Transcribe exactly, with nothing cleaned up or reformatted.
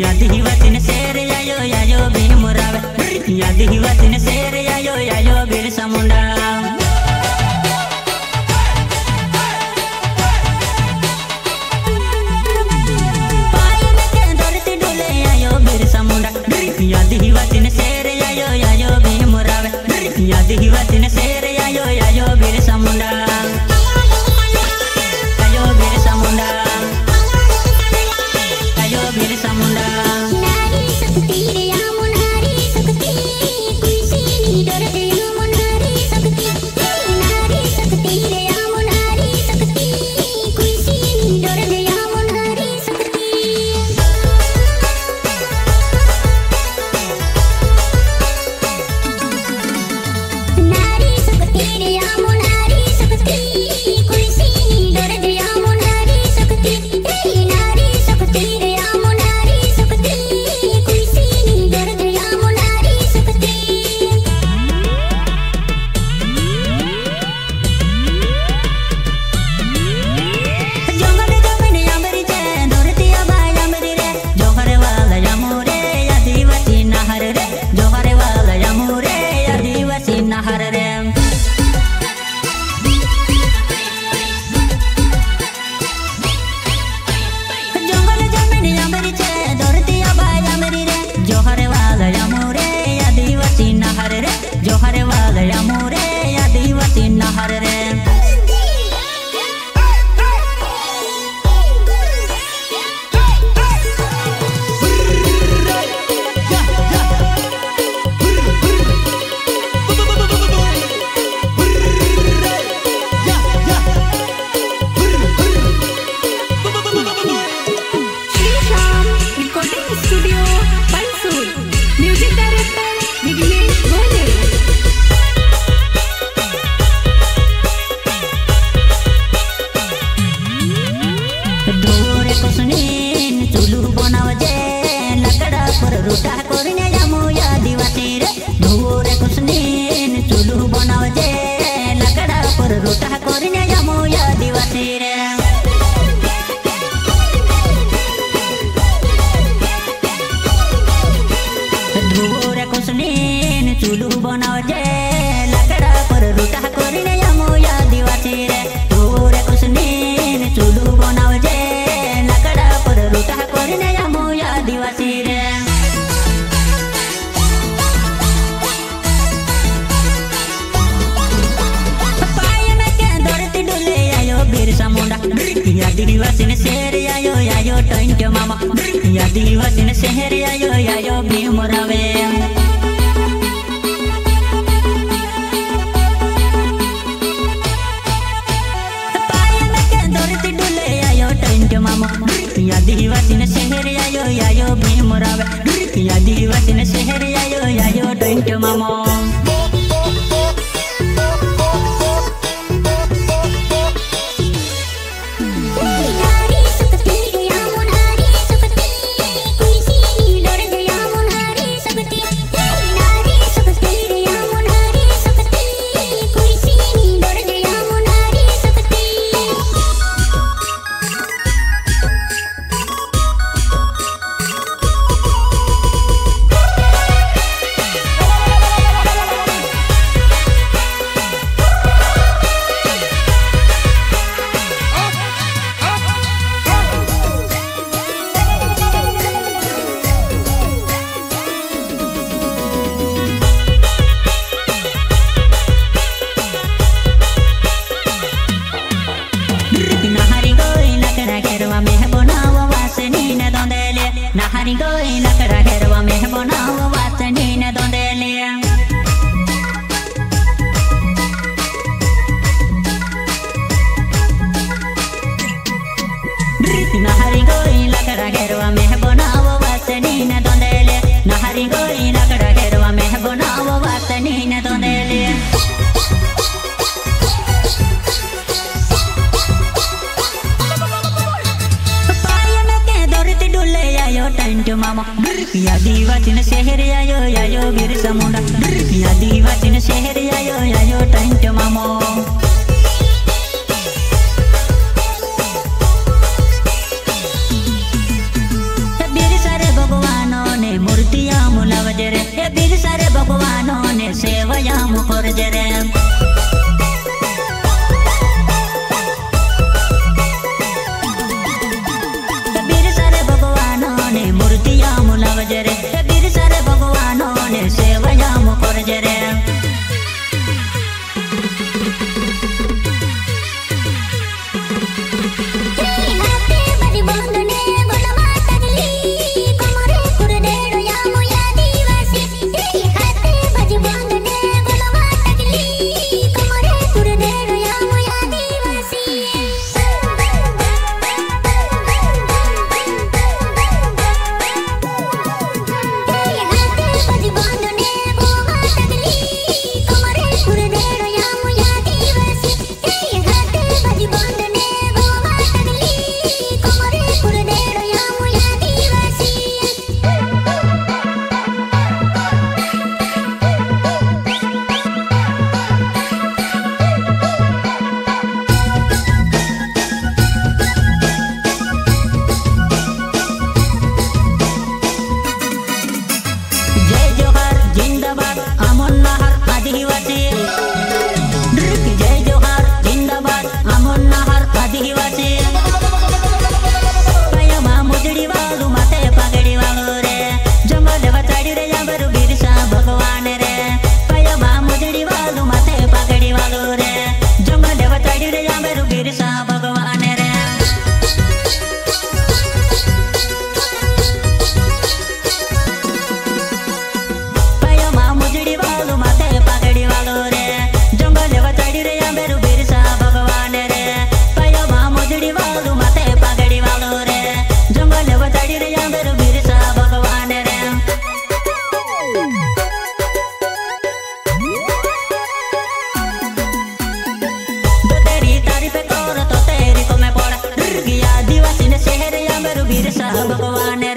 याद ही वतन शेर यायो यायो बिन मुरावे याद ही वतन शेर यायो यायो बिरसा मुंडा याद ही वतन शेर यायो यायो बिन मुरावे याद ही वतन शेर यायो यायो बिरसा मुंडा यायो बिरसा मुंडा यायो बिरसा मुंडा नारी शक्ति रे आमुन हरी शक्ति खुशी नी डर दे आमुन हरी शक्ति नारी शक्ति रे आमुन हरी शक्ति खुशी नी डर दे आमुन हरी शक्ति नारी शक्ति रे आमुन हरी शक्ति खुशी नी डर दे आमुन हरी शक्ति नारी शक्ति रे आमुन हरी शक्ति खुशी नी डर दे आमुन हरी शक्ति जोहर जमन यामरी जे धरती आबाय यामरी रे जोहर वाला यामुरे आदिवासी नहर रे जोहर वाला यामुरे आदिवासी नहर रे जोहर जमन यामरी जे धरती आबाय यामरी रे जोहर वाला यामुरे आदिवासी नहर रे जोहर वाला यामुरे आदिवासी नहर रे श्रीशाम रिकॉर्डिंग स्टूडियो बंसूर म्यूजिक डायरेक्टर विघ्नेश गोले ढोरे कुसनीन चुलू बनावजे लकड़ा पर रोटा करने जामो आदिवासी रे ढोरे कुसनीन चुलू बनावजे लकड़ा पर रोटा करने जामो आदिवासी रे ढोरे कुसनीन चुलू बनावजे लकड़ा पर रोटा करने जामो आदिवासी रे ढोरे कुसनीन चुलू बनावजे लकड़ा पर रोटा करने जामो आदिवासी रे पाय में के दौड़ती डुले आयो बिरसा मुंडा आदिवासी ने शेर आयो आयो टंट मामा आदिवासी ने शहर आयो आयो भीमरावे पाय में के दौड़ती डुले आयो टंट मामा आदिवासी ने शहर आयो आयो भीमरावे आदिवासी ने शहर आयो आयो टंट मामा नारी शक्ति रे आमुन हरी शक्ति खुशी नी डर दे आमुन हरी शक्ति नारी शक्ति रे आमुन हरी शक्ति खुशी नी डर दे आमुन हरी शक्ति नहरी गोई लकड़ा घेरवा में बनावा वासनी न दोंदेले नहरी गोई लकड़ा घेरवा में बनावा वासनी न दोंदेले नहरी गोई लकड़ा घेरवा में बनावा वासनी न दोंदेले नहरी गोई लकड़ा घेरवा में बनावा वासनी न दोंदेले टंट मामा आदिवासी ने शहर आयो आयो बिरसा मुंडा आदिवासी ने शहर आयो आयो टंट मामा बिरसा रे बबो ने सेवया मुकर जरे बीर सारे भगवानों ने मूर्तियां मुलाव जरे बीर सारे भगवानों ने सेवया मुकर जरे भगवान